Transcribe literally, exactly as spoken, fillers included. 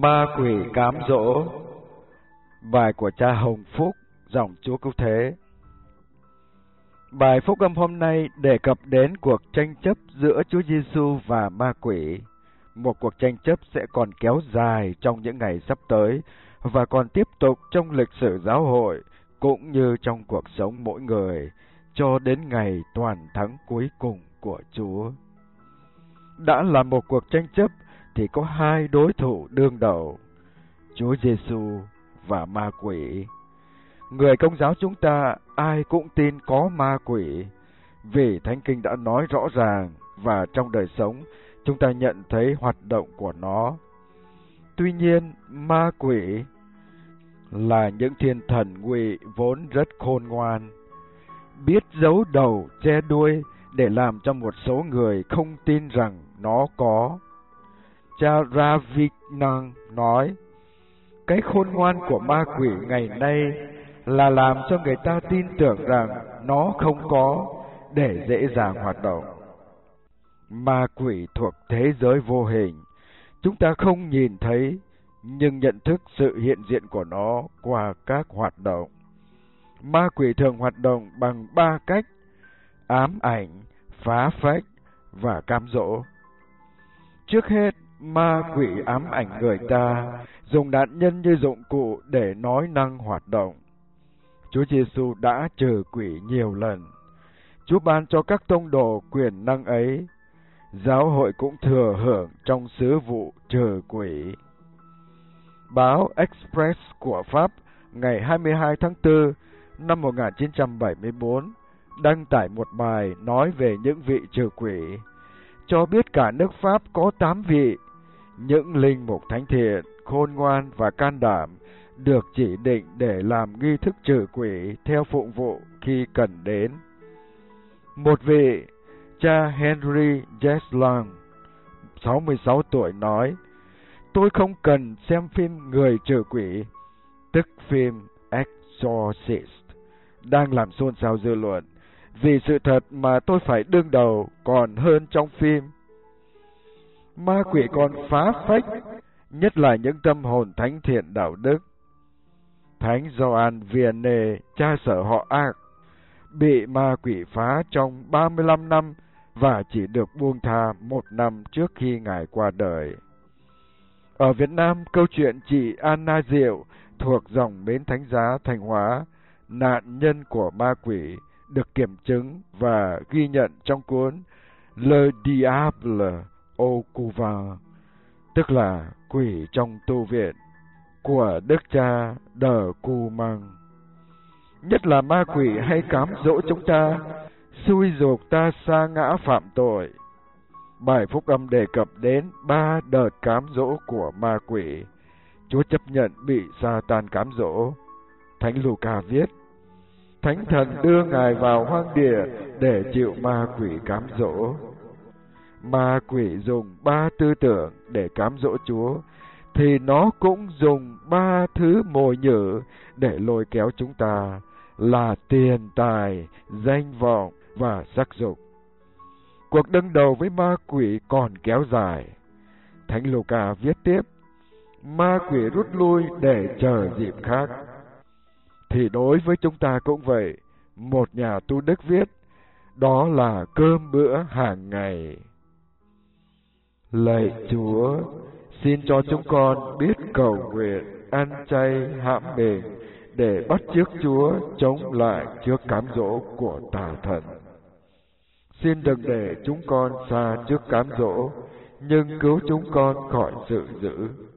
Ma quỷ cám dỗ. Bài của cha Hồng Phúc, dòng Chúa Cứu Thế. Bài phúc âm hôm nay đề cập đến cuộc tranh chấp giữa Chúa Giêsu và ma quỷ. Một cuộc tranh chấp sẽ còn kéo dài trong những ngày sắp tới và còn tiếp tục trong lịch sử giáo hội cũng như trong cuộc sống mỗi người cho đến ngày toàn thắng cuối cùng của Chúa. Đã là một cuộc tranh chấp thì có hai đối thủ đương đầu, Chúa Giêsu và ma quỷ. Người Công giáo chúng ta ai cũng tin có ma quỷ, vì Thánh Kinh đã nói rõ ràng và trong đời sống chúng ta nhận thấy hoạt động của nó. Tuy nhiên, ma quỷ là những thiên thần ngụy vốn rất khôn ngoan, biết giấu đầu che đuôi để làm cho một số người không tin rằng nó có. Cha Ravikant nói, cái khôn ngoan của ma quỷ ngày nay là làm cho người ta tin tưởng rằng nó không có để dễ dàng hoạt động. Ma quỷ thuộc thế giới vô hình, chúng ta không nhìn thấy nhưng nhận thức sự hiện diện của nó qua các hoạt động. Ma quỷ thường hoạt động bằng ba cách: ám ảnh, phá phách và cám dỗ. Trước hết, ma quỷ ám ảnh người ta, dùng nạn nhân như dụng cụ để nói năng hoạt động. Chúa Giêsu đã trừ quỷ nhiều lần. Chúa ban cho các tông đồ quyền năng ấy. Giáo hội cũng thừa hưởng trong sứ vụ trừ quỷ. Báo Express của Pháp ngày hai mươi hai tháng tư năm một nghìn chín trăm bảy mươi tư đăng tải một bài nói về những vị trừ quỷ, cho biết cả nước Pháp có tám vị, những linh mục thánh thiện, khôn ngoan và can đảm, được chỉ định để làm nghi thức trừ quỷ theo phụng vụ khi cần đến. Một vị, cha Henry Jeslang, sáu mươi sáu tuổi nói, tôi không cần xem phim Người trừ quỷ, tức phim Exorcist, đang làm xôn xao dư luận, vì sự thật mà tôi phải đương đầu còn hơn trong phim. Ma quỷ còn phá phách, nhất là những tâm hồn thánh thiện đạo đức. Thánh Gioan Vianney, cha sở họ Ác, bị ma quỷ phá trong ba mươi lăm năm và chỉ được buông tha một năm trước khi Ngài qua đời. Ở Việt Nam, câu chuyện chị Anna Diệu thuộc dòng Bến Thánh Giá Thanh Hóa, nạn nhân của ma quỷ, được kiểm chứng và ghi nhận trong cuốn Le Diable au Couvent, tức là Quỷ trong tu viện, của Đức cha De Cumang. Nhất là ma quỷ hay cám dỗ chúng ta, xui dục ta sa ngã phạm tội. Bài phúc âm đề cập đến ba đợt cám dỗ của ma quỷ. Chúa chấp nhận bị Sa-tan cám dỗ. Thánh Luca viết, Thánh thần đưa Ngài vào hoang địa để chịu ma quỷ cám dỗ. Ma quỷ dùng ba tư tưởng để cám dỗ Chúa, thì nó cũng dùng ba thứ mồi nhử để lôi kéo chúng ta, là tiền tài, danh vọng và sắc dục. Cuộc đương đầu với ma quỷ còn kéo dài. Thánh Luca viết tiếp, ma quỷ rút lui để chờ dịp khác. Thì đối với chúng ta cũng vậy, một nhà tu đức viết, đó là cơm bữa hàng ngày. Lạy Chúa, xin cho chúng con biết cầu nguyện, ăn chay, hãm mình, để bắt chước Chúa chống lại trước cám dỗ của tà thần. Xin đừng để chúng con xa trước cám dỗ, nhưng cứu chúng con khỏi sự dữ.